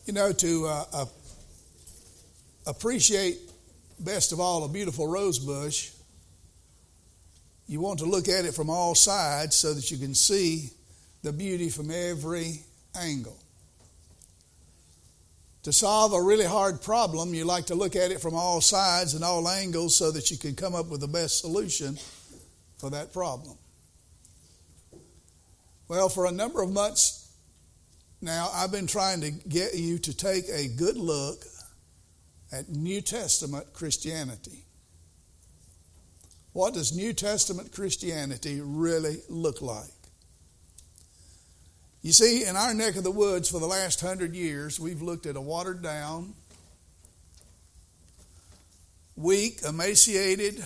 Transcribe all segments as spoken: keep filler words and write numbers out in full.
You know, to uh, uh, appreciate best of all a beautiful rose bush, you want to look at it from all sides so that you can see the beauty from every angle. To solve a really hard problem, you like to look at it from all sides and all angles so that you can come up with the best solution for that problem. Well, for a number of months now, I've been trying to get you to take a good look at New Testament Christianity. What does New Testament Christianity really look like? You see, in our neck of the woods for the last hundred years, we've looked at a watered down, weak, emaciated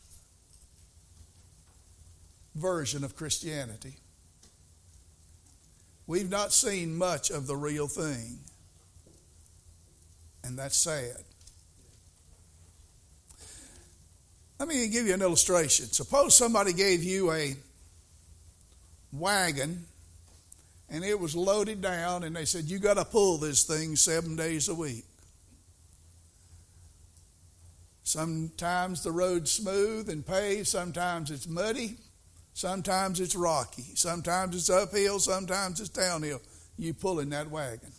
version of Christianity. We've not seen much of the real thing, and that's sad. Let me give you an illustration. Suppose somebody gave you a wagon and it was loaded down and they said, you got to pull this thing seven days a week. Sometimes the road's smooth and paved, sometimes it's muddy, sometimes it's rocky, sometimes it's uphill, sometimes it's downhill. You pulling that wagon.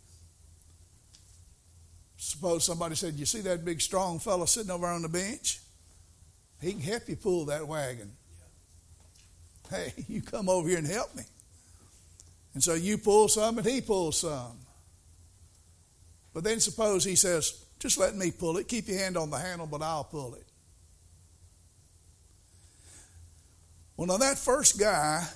Suppose somebody said, you see that big strong fellow sitting over on the bench? He can help you pull that wagon. Hey, you come over here and help me. And so you pull some and he pulls some. But then suppose he says, just let me pull it. Keep your hand on the handle, but I'll pull it. Well, now that first guy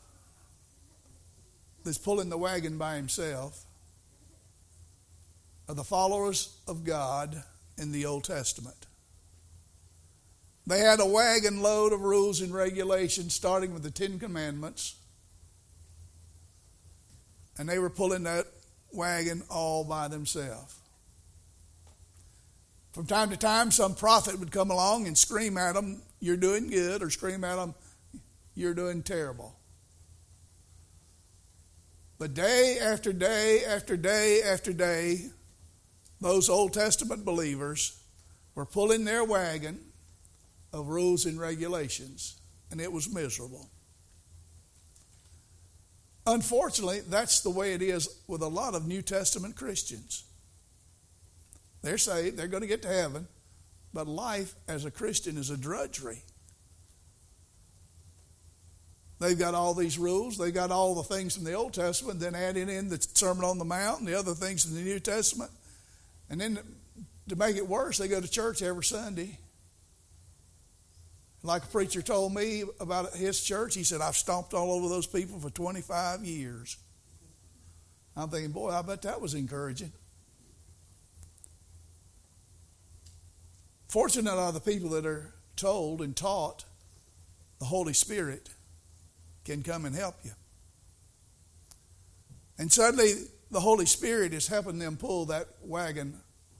that's pulling the wagon by himself are the followers of God in the Old Testament. They had a wagon load of rules and regulations starting with the Ten Commandments. And they were pulling that wagon all by themselves. From time to time, some prophet would come along and scream at them, you're doing good, or scream at them, you're doing terrible. But day after day after day after day, those Old Testament believers were pulling their wagon of rules and regulations, and it was miserable. Unfortunately, that's the way it is with a lot of New Testament Christians. They're saved, they're going to get to heaven, but life as a Christian is a drudgery. They've got all these rules, they've got all the things from the Old Testament, then adding in the Sermon on the Mount and the other things from the New Testament. And then to make it worse, they go to church every Sunday. Like a preacher told me about his church, he said, I've stomped all over those people for twenty-five years. I'm thinking, boy, I bet that was encouraging. Fortunate are the people that are told and taught the Holy Spirit can come and help you. And suddenly the Holy Spirit is helping them pull that wagon,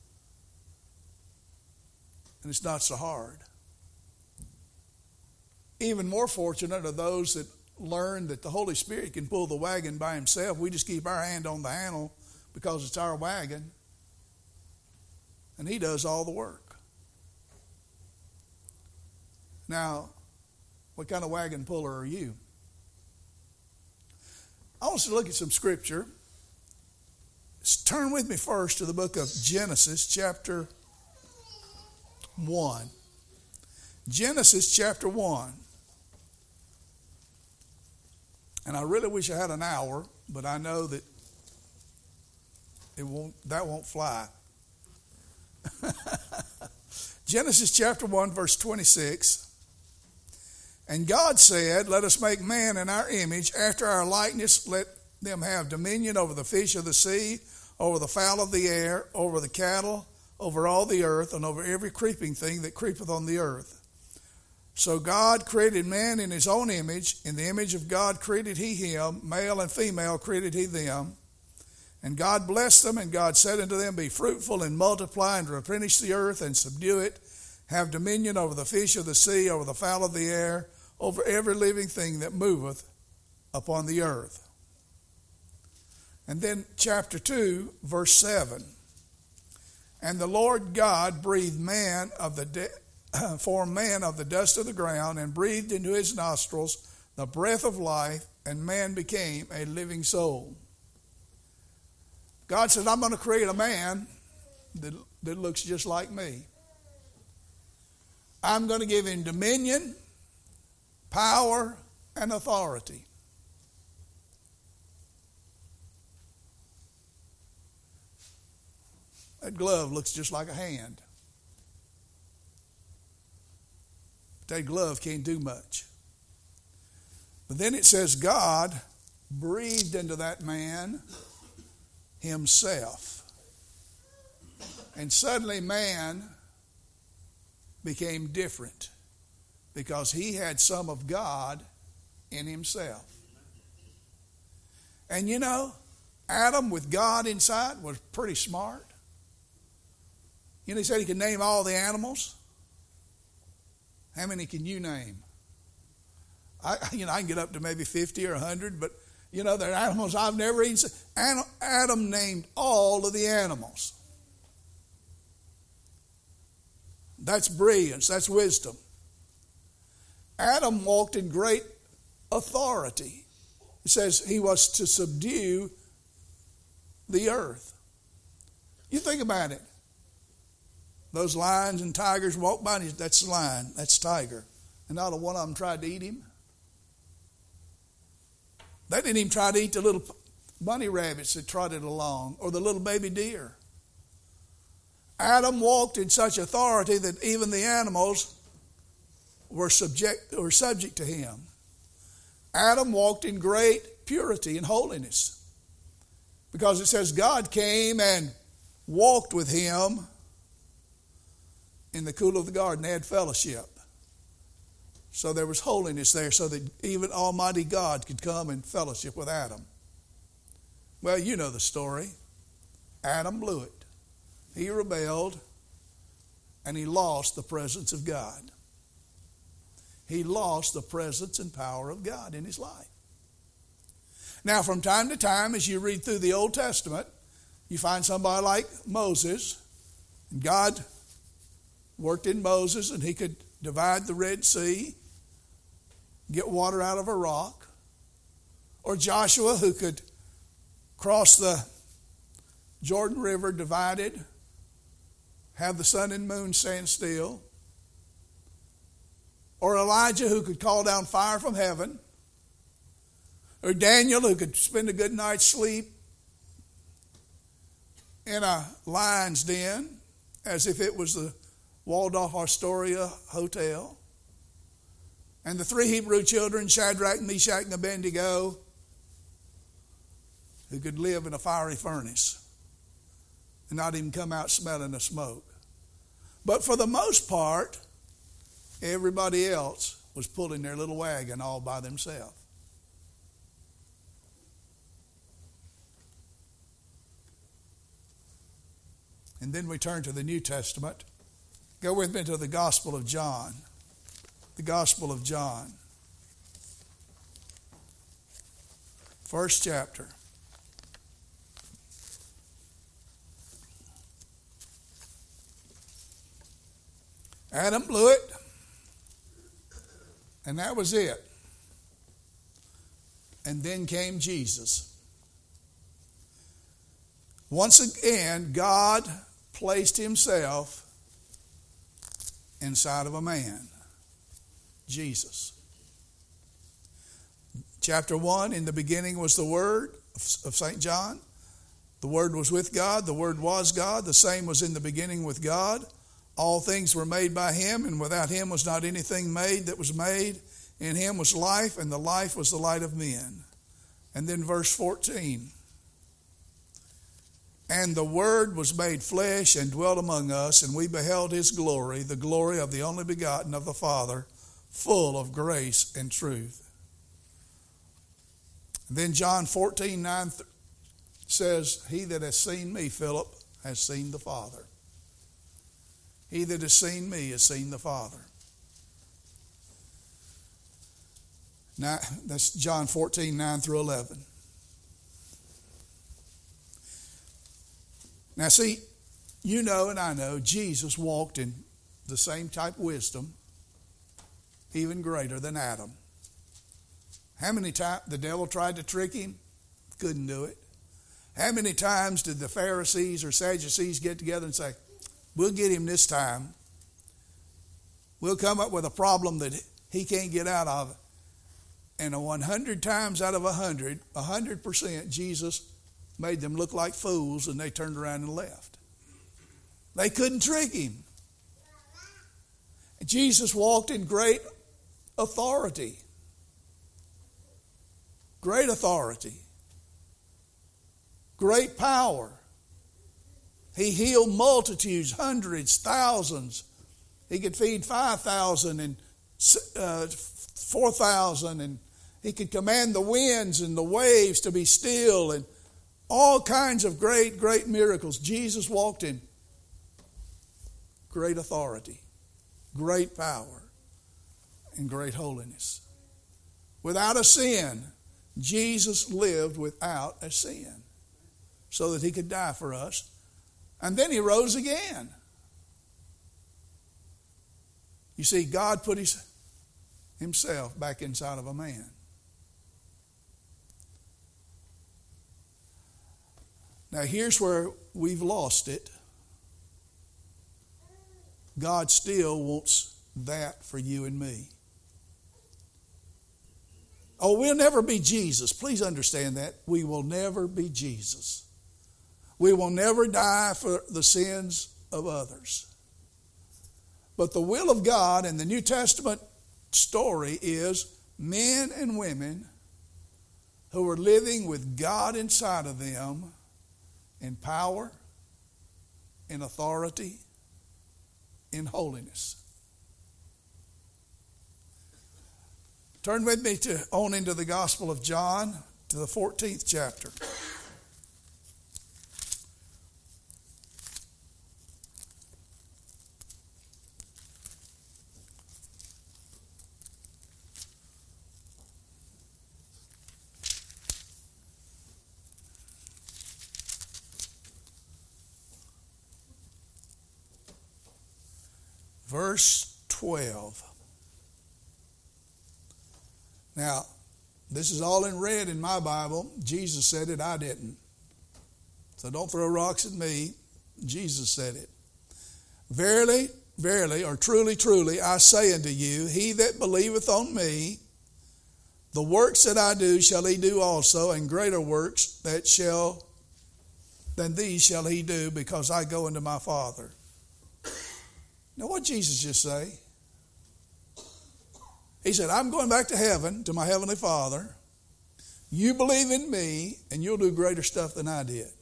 and it's not so hard. Even more fortunate are those that learn that the Holy Spirit can pull the wagon by himself. We just keep our hand on the handle because it's our wagon, and he does all the work. Now, what kind of wagon puller are you? I want us to look at some scripture. Turn with me first to the book of Genesis, chapter one. Genesis, chapter one. And I really wish I had an hour, but I know that it won't. That won't fly. Genesis chapter one, verse twenty-six. And God said, let us make man in our image, after our likeness, let them have dominion over the fish of the sea, over the fowl of the air, over the cattle, over all the earth, and over every creeping thing that creepeth on the earth. So God created man in his own image. In the image of God created he him. Male and female created he them. And God blessed them, and God said unto them, be fruitful and multiply and replenish the earth and subdue it. Have dominion over the fish of the sea, over the fowl of the air, over every living thing that moveth upon the earth. And then chapter two, verse seven. And the Lord God breathed man of the de- formed man of the dust of the ground, and breathed into his nostrils the breath of life, and man became a living soul. God said, I'm going to create a man that, that looks just like me. I'm going to give him dominion, power, and authority. That glove looks just like a hand. But that glove can't do much. But then it says God breathed into that man himself. And suddenly man became different because he had some of God in himself. And you know, Adam with God inside was pretty smart. You know, he said he could name all the animals. How many can you name? I, you know, I can get up to maybe fifty or a hundred, but you know, they're animals I've never even seen. Adam named all of the animals. That's brilliance. That's wisdom. Adam walked in great authority. It says he was to subdue the earth. You think about it. Those lions and tigers walk by, and that's lion, that's tiger. And not a one of them tried to eat him. They didn't even try to eat the little bunny rabbits that trotted along, or the little baby deer. Adam walked in such authority that even the animals were subject, were subject to him. Adam walked in great purity and holiness, because it says God came and walked with him in the cool of the garden. They had fellowship. So there was holiness there, so that even Almighty God could come and fellowship with Adam. Well, you know the story. Adam blew it. He rebelled, and he lost the presence of God. He lost the presence and power of God in his life. Now, from time to time, as you read through the Old Testament, you find somebody like Moses, and God worked in Moses, and he could divide the Red Sea, get water out of a rock. Or Joshua, who could cross the Jordan River divided, have the sun and moon stand still. Or Elijah, who could call down fire from heaven. Or Daniel, who could spend a good night's sleep in a lion's den, as if it was the Waldorf Astoria Hotel. And the three Hebrew children, Shadrach, Meshach, and Abednego, who could live in a fiery furnace and not even come out smelling of smoke. But for the most part, everybody else was pulling their little wagon all by themselves. And then we turn to the New Testament. Go with me to the Gospel of John. The Gospel of John. First chapter. Adam blew it, and that was it. And then came Jesus. Once again, God placed himself inside of a man, Jesus. Chapter one, in the beginning was the Word of Saint John. The Word was with God. The Word was God. The same was in the beginning with God. All things were made by him, and without him was not anything made that was made. In him was life, and the life was the light of men. And then verse fourteen. And the Word was made flesh and dwelt among us, and we beheld his glory, the glory of the only begotten of the Father, full of grace and truth. And then John fourteen nine says, he that has seen me, Philip, has seen the Father. He that has seen me has seen the Father. Now, that's John fourteen nine through eleven. Now see, you know and I know Jesus walked in the same type of wisdom, even greater than Adam. How many times the devil tried to trick him? Couldn't do it. How many times did the Pharisees or Sadducees get together and say, we'll get him this time. We'll come up with a problem that he can't get out of. And a one hundred times out of one hundred, one hundred percent, Jesus made them look like fools, and they turned around and left. They couldn't trick him. Jesus walked in great authority. Great authority. Great power. He healed multitudes, hundreds, thousands. He could feed five thousand and uh, four thousand, and he could command the winds and the waves to be still, and all kinds of great, great miracles. Jesus walked in great authority, great power, and great holiness. Without a sin, Jesus lived without a sin so that he could die for us. And then he rose again. You see, God put his, himself back inside of a man. Now here's where we've lost it. God still wants that for you and me. Oh, we'll never be Jesus. Please understand that. We will never be Jesus. We will never die for the sins of others. But the will of God in the New Testament story is men and women who are living with God inside of them in power, in authority, in holiness. Turn with me to on into the Gospel of John, to the fourteenth chapter. Verse twelve. Now, this is all in red in my Bible. Jesus said it, I didn't. So don't throw rocks at me. Jesus said it. Verily, verily, or truly, truly, I say unto you, he that believeth on me, the works that I do shall he do also, and greater works that shall than these shall he do, because I go unto my Father. Now, what did Jesus just say? He said, I'm going back to heaven, to my heavenly Father. You believe in me, and you'll do greater stuff than I did.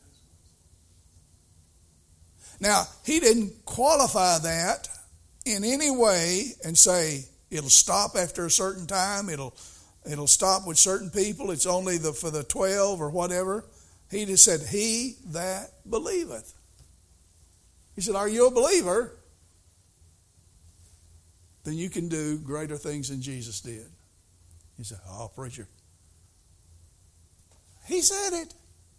Now, he didn't qualify that in any way and say it'll stop after a certain time, it'll it'll stop with certain people, it's only the for the twelve or whatever. He just said, he that believeth. He said, are you a believer? Then you can do greater things than Jesus did. He said, oh, preacher. He said it.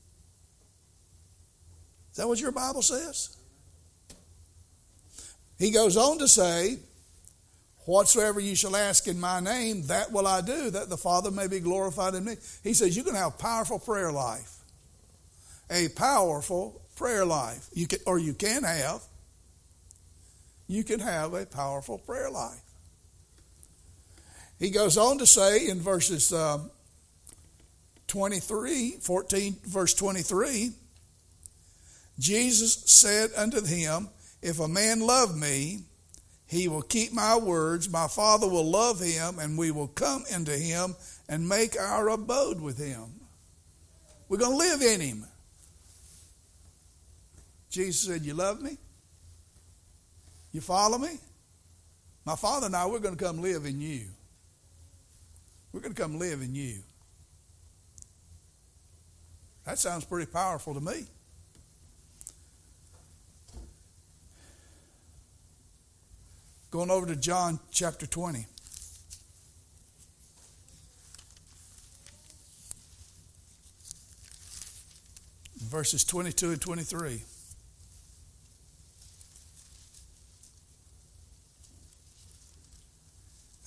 Is that what your Bible says? He goes on to say, whatsoever you shall ask in my name, that will I do, that the Father may be glorified in me. He says you can have a powerful prayer life. A powerful prayer life. You can, or you can have. You can have a powerful prayer life. He goes on to say in verses um, twenty-three, fourteen, verse twenty-three, Jesus said unto him, if a man love me, he will keep my words. My Father will love him, and we will come into him and make our abode with him. We're going to live in him. Jesus said, you love me? You follow me? My Father and I, we're going to come live in you. We're going to come live in you. That sounds pretty powerful to me. Going over to John chapter twenty. Verses twenty-two and twenty-three.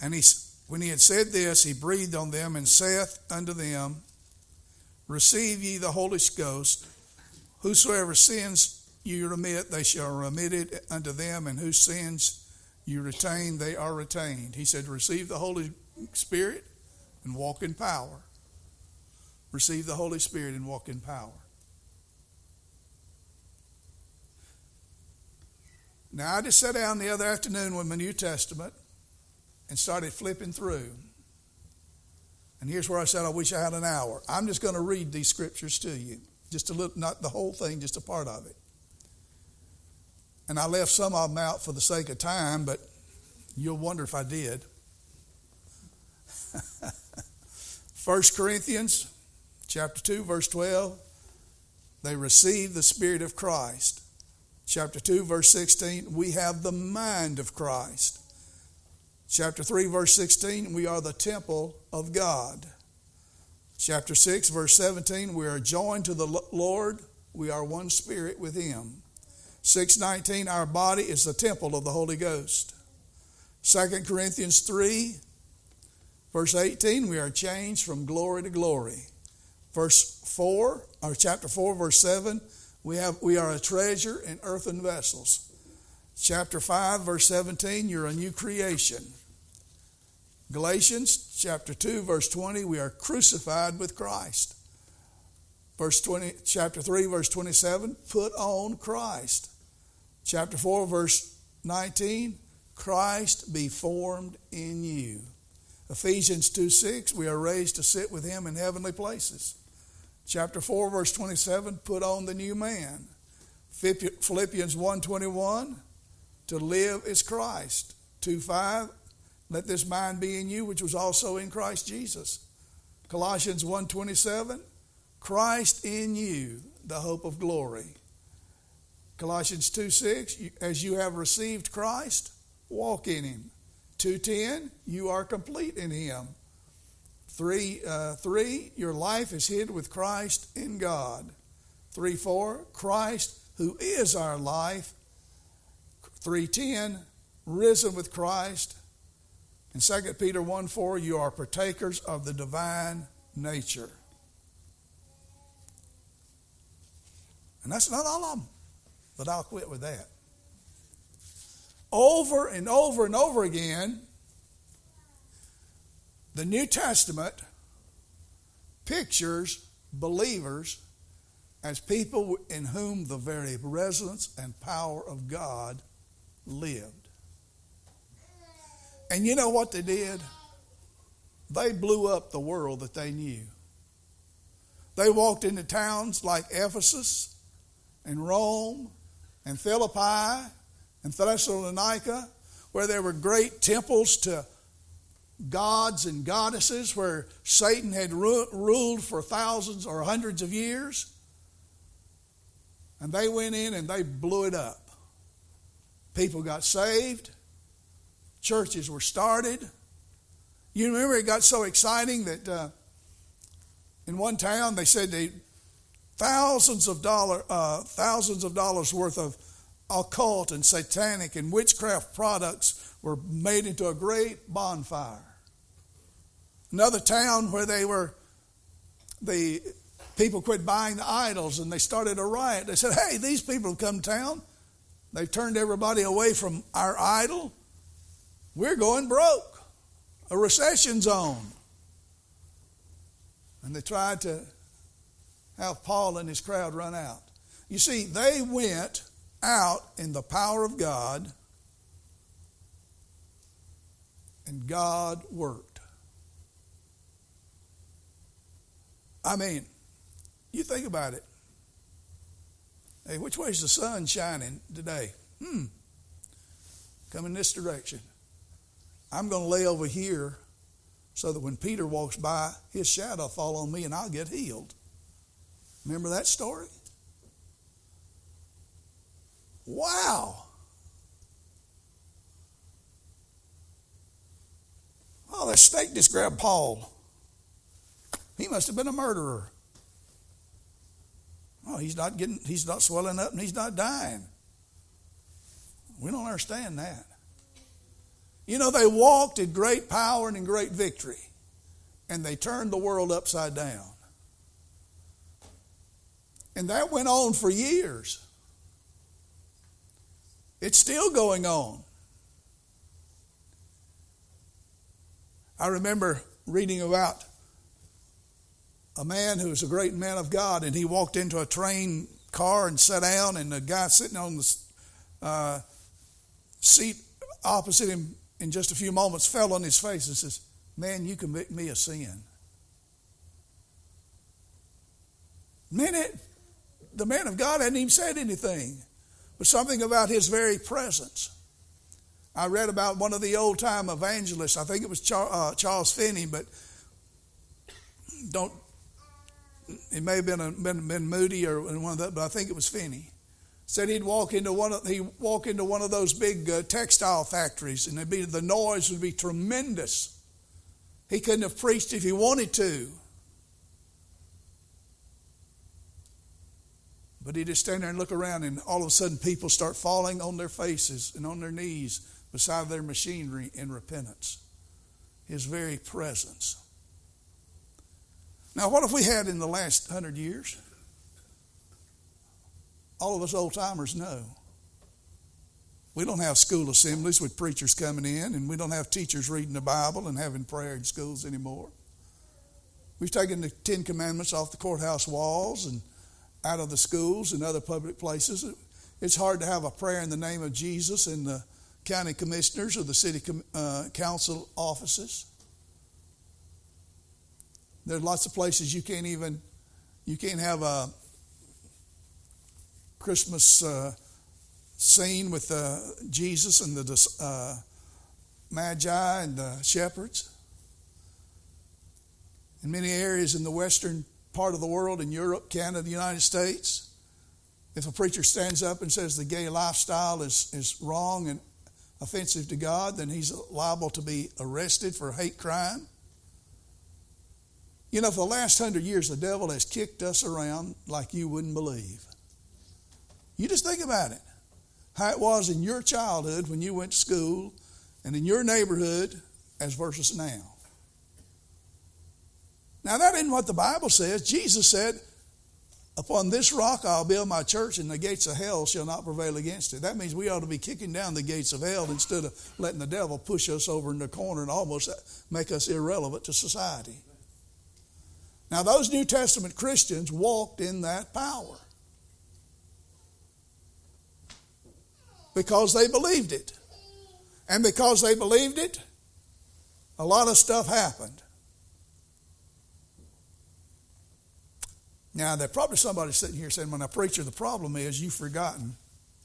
And he, when he had said this, he breathed on them and saith unto them, Receive ye the Holy Ghost. Whosoever sins you remit, they shall remit it unto them, and whose sins you retain, they are retained. He said, receive the Holy Spirit and walk in power. Receive the Holy Spirit and walk in power. Now, I just sat down the other afternoon with my New Testament and started flipping through. And here's where I said, I wish I had an hour. I'm just going to read these scriptures to you. Just a little, not the whole thing, just a part of it. And I left some of them out for the sake of time, but you'll wonder if I did. First Corinthians chapter two, verse twelve. They received the Spirit of Christ. Chapter two, verse sixteen. We have the mind of Christ. Chapter three, verse sixteen. We are the temple of God. Chapter six, verse seventeen. We are joined to the Lord. We are one spirit with Him. six nineteen. Our body is the temple of the Holy Ghost. Second Corinthians three, verse eighteen. We are changed from glory to glory. Verse four, or chapter four, verse seven. We have we are a treasure in earthen vessels. Chapter five, verse seventeen, you're a new creation. Galatians chapter two, verse twenty, we are crucified with Christ. Verse twenty, chapter three, verse twenty-seven, put on Christ. Chapter four, verse nineteen, Christ be formed in you. Ephesians two six, we are raised to sit with Him in heavenly places. Chapter four, verse twenty-seven, put on the new man. Philippians one twenty-one, to live is Christ. two five, let this mind be in you, which was also in Christ Jesus. Colossians one twenty-seven, Christ in you, the hope of glory. Colossians two six, as you have received Christ, walk in Him. two ten, you are complete in Him. Three, uh, three, your life is hid with Christ in God. Three, four, Christ who is our life. Three, ten, risen with Christ. And Second Peter one, four, you are partakers of the divine nature. And that's not all of them, but I'll quit with that. Over and over and over again, the New Testament pictures believers as people in whom the very presence and power of God lived. And you know what they did? They blew up the world that they knew. They walked into towns like Ephesus and Rome and Philippi and Thessalonica, where there were great temples to gods and goddesses, where Satan had ru- ruled for thousands or hundreds of years. And they went in and they blew it up. People got saved. Churches were started. You remember it got so exciting that uh, in one town they said they thousands of dollar, uh, thousands of dollars worth of occult and satanic and witchcraft products were made into a great bonfire. Another town where they were, the people quit buying the idols and they started a riot. They said, hey, these people have come to town. They've turned everybody away from our idol. We're going broke. A recession zone. And they tried to have Paul and his crowd run out. You see, they went out in the power of God, and God worked. I mean, you think about it. Hey, which way is the sun shining today? Hmm. Coming this direction. I'm going to lay over here so that when Peter walks by, his shadow will fall on me and I'll get healed. Remember that story? Wow. Oh, that snake just grabbed Paul. He must have been a murderer. Oh, he's not getting, he's not swelling up and he's not dying. We don't understand that. You know, they walked in great power and in great victory, and they turned the world upside down. And that went on for years. It's still going on. I remember reading about a man who was a great man of God, and he walked into a train car and sat down, and the guy sitting on the uh, seat opposite him in just a few moments fell on his face and says, "Man, you convict me of sin." Man, it, the man of God hadn't even said anything, but something about his very presence. I read about one of the old-time evangelists. I think it was Char, uh, Charles Finney, but don't. It may have been, a, been been Moody or one of that, but I think it was Finney. Said he'd walk into one of he walk into one of those big uh, textile factories, and it'd be the noise would be tremendous. He couldn't have preached if he wanted to, but he'd just stand there and look around, and all of a sudden people start falling on their faces and on their knees beside their machinery in repentance. His very presence. Now, what have we had in the last hundred years? All of us old-timers know. We don't have school assemblies with preachers coming in, and we don't have teachers reading the Bible and having prayer in schools anymore. We've taken the Ten Commandments off the courthouse walls and out of the schools and other public places. It's hard to have a prayer in the name of Jesus in the county commissioners or the city uh, council offices. There's lots of places you can't even, you can't have a Christmas uh, scene with uh, Jesus and the uh, Magi and the shepherds. In many areas in the western part of the world, in Europe, Canada, the United States, if a preacher stands up and says the gay lifestyle is, is wrong and offensive to God, then he's liable to be arrested for hate crime. You know, for the last hundred years, the devil has kicked us around like you wouldn't believe. You just think about it. How it was in your childhood when you went to school and in your neighborhood as versus now. Now, that isn't what the Bible says. Jesus said, "Upon this rock I'll build my church, and the gates of hell shall not prevail against it." That means we ought to be kicking down the gates of hell instead of letting the devil push us over in the corner and almost make us irrelevant to society. Now, those New Testament Christians walked in that power because they believed it. And because they believed it, a lot of stuff happened. Now, there's probably somebody sitting here saying, "When I preach, the problem is you've forgotten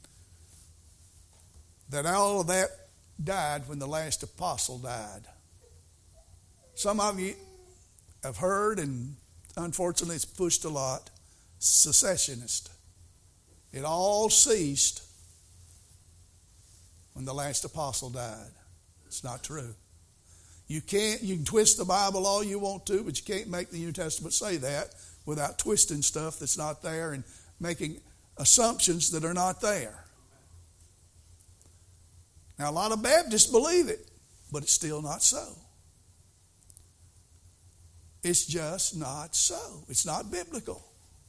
that all of that died when the last apostle died." Some of you have heard, and unfortunately it's pushed a lot, secessionist. It all ceased when the last apostle died. It's not true. You can't, you can twist the Bible all you want to, but you can't make the New Testament say that without twisting stuff that's not there and making assumptions that are not there. Now, a lot of Baptists believe it, but it's still not so. It's just not so. It's not biblical.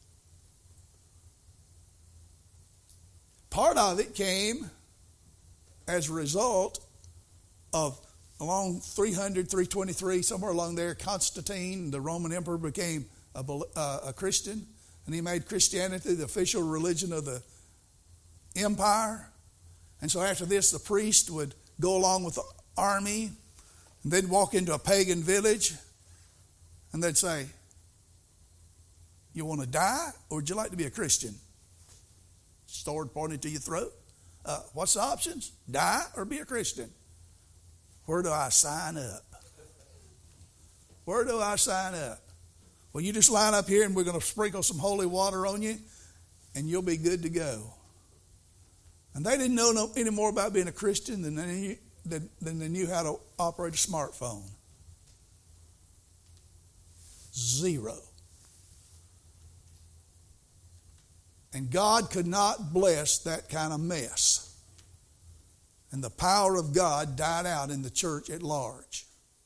Part of it came as a result of along three hundred, three twenty-three, somewhere along there, Constantine, the Roman emperor, became a, uh, a Christian, and he made Christianity the official religion of the empire. And so after this, the priest would go along with the army and they'd walk into a pagan village and they'd say, "You want to die, or would you like to be a Christian?" Sword pointed to your throat. Uh, what's the options? Die or be a Christian? Where do I sign up? Where do I sign up? Well, you just line up here and we're going to sprinkle some holy water on you and you'll be good to go. And they didn't know no, any more about being a Christian than they, knew, than, than they knew how to operate a smartphone. Zero. And God could not bless that kind of mess. And the power of God died out in the church at large.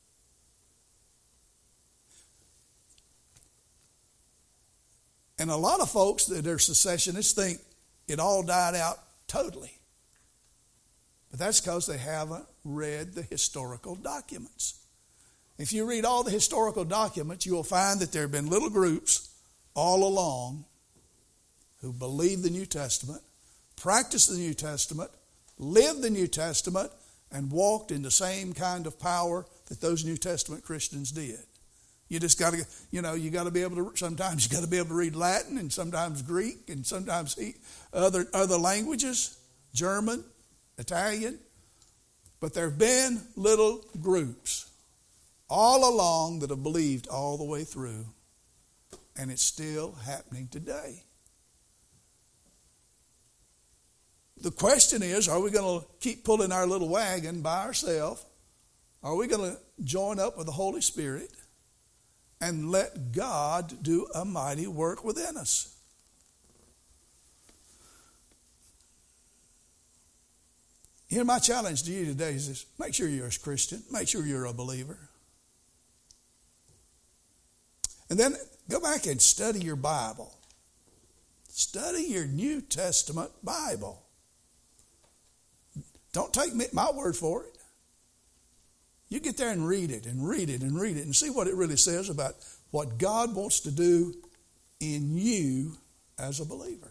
And a lot of folks that are secessionists think it all died out totally. But that's because they haven't read the historical documents. If you read all the historical documents, you will find that there have been little groups all along who believed the New Testament, practiced the New Testament, lived the New Testament, and walked in the same kind of power that those New Testament Christians did. You just got to, you know, you got to be able to, sometimes you got to be able to read Latin and sometimes Greek and sometimes other, other languages, German, Italian. But there have been little groups all along that have believed all the way through. And it's still happening today. The question is, are we going to keep pulling our little wagon by ourselves? Are we going to join up with the Holy Spirit and let God do a mighty work within us? Here, my challenge to you today is this: make sure you're a Christian. Make sure you're a believer. And then go back and study your Bible. Study your New Testament Bible. Don't take my word for it. You get there and read it and read it and read it and see what it really says about what God wants to do in you as a believer.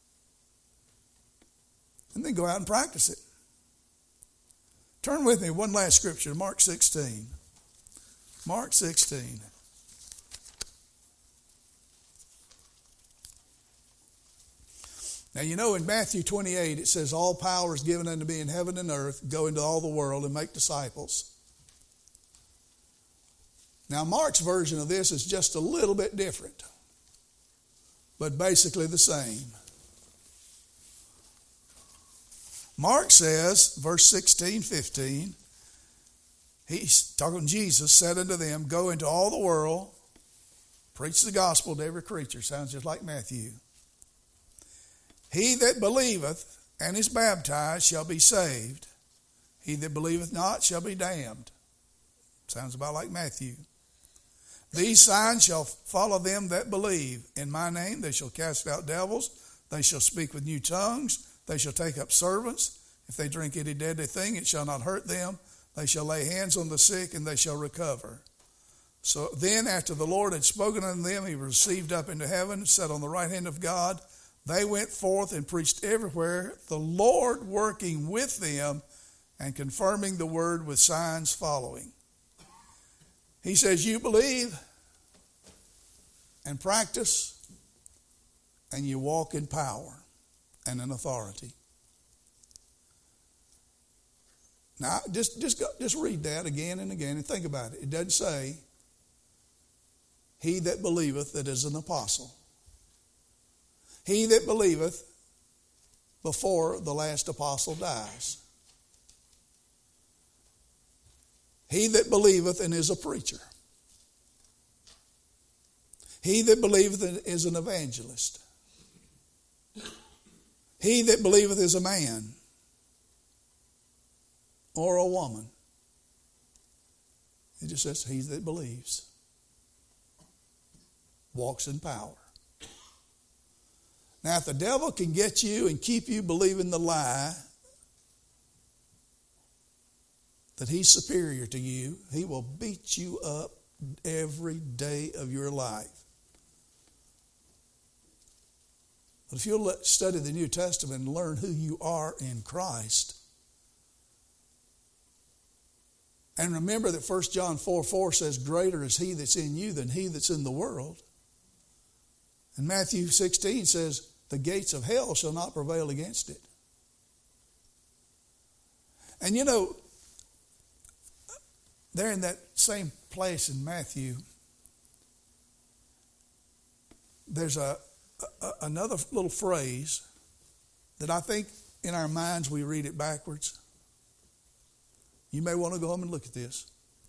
And then go out and practice it. Turn with me one last scripture, Mark sixteen. Mark sixteen. Now, you know, in Matthew twenty-eight, it says, all power is given unto me in heaven and earth. Go into all the world and make disciples. Now, Mark's version of this is just a little bit different, but basically the same. Mark says, verse sixteen, fifteen, he's talking, Jesus said unto them, go into all the world, preach the gospel to every creature. Sounds just like Matthew. He that believeth and is baptized shall be saved. He that believeth not shall be damned. Sounds about like Matthew. These signs shall follow them that believe. In my name they shall cast out devils. They shall speak with new tongues. They shall take up servants. If they drink any deadly thing, it shall not hurt them. They shall lay hands on the sick, and they shall recover. So then after the Lord had spoken unto them, he was received up into heaven, sat on the right hand of God. They went forth and preached everywhere, the Lord working with them and confirming the word with signs following. He says, you believe and practice, and you walk in power and in authority. Now, just, just, go, just read that again and again and think about it. It doesn't say, he that believeth that is an apostle. He that believeth before the last apostle dies. He that believeth and is a preacher. He that believeth and is an evangelist. He that believeth is a man or a woman. It just says, he that believes walks in power. Now, if the devil can get you and keep you believing the lie that he's superior to you, he will beat you up every day of your life. But if you'll study the New Testament and learn who you are in Christ, and remember that First John four four says, greater is he that's in you than he that's in the world. And Matthew sixteen says, the gates of hell shall not prevail against it. And you know, there in that same place in Matthew, there's a, a another little phrase that I think in our minds we read it backwards. You may want to go home and look at this.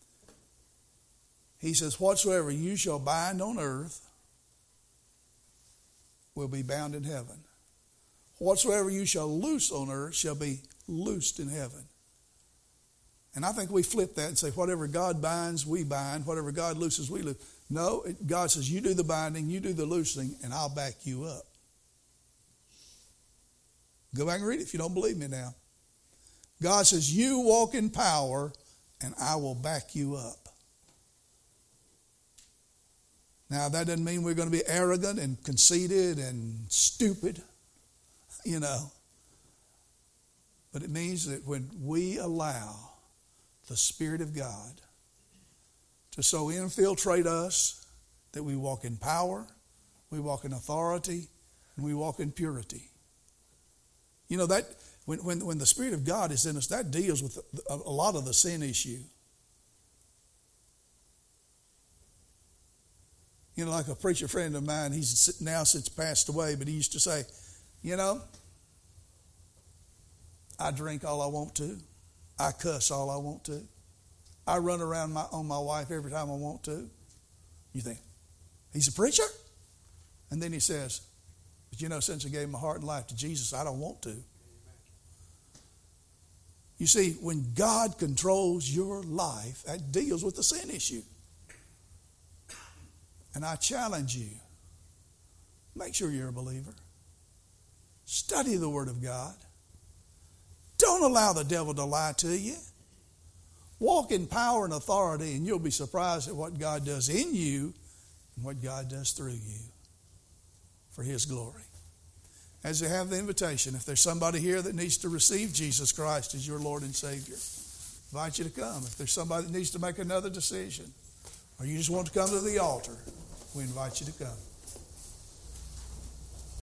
He says, whatsoever you shall bind on earth will be bound in heaven. Whatsoever you shall loose on earth shall be loosed in heaven. And I think we flip that and say, whatever God binds, we bind. Whatever God looses, we loose. No, it, God says, you do the binding, you do the loosing, and I'll back you up. Go back and read it if you don't believe me now. God says, you walk in power, and I will back you up. Now, that doesn't mean we're going to be arrogant and conceited and stupid, you know. But it means that when we allow the Spirit of God to so infiltrate us that we walk in power, we walk in authority, and we walk in purity. You know, that when, when, when the Spirit of God is in us, that deals with a, a lot of the sin issue. You know, like a preacher friend of mine, he's now since passed away, but he used to say, you know, I drink all I want to. I cuss all I want to. I run around my, on my wife every time I want to. You think, he's a preacher? And then he says, but you know, since I gave my heart and life to Jesus, I don't want to. You see, when God controls your life, that deals with the sin issue. And I challenge you, make sure you're a believer. Study the Word of God. Don't allow the devil to lie to you. Walk in power and authority, and you'll be surprised at what God does in you and what God does through you for His glory. As you have the invitation, if there's somebody here that needs to receive Jesus Christ as your Lord and Savior, I invite you to come. If there's somebody that needs to make another decision, or you just want to come to the altar, we invite you to come.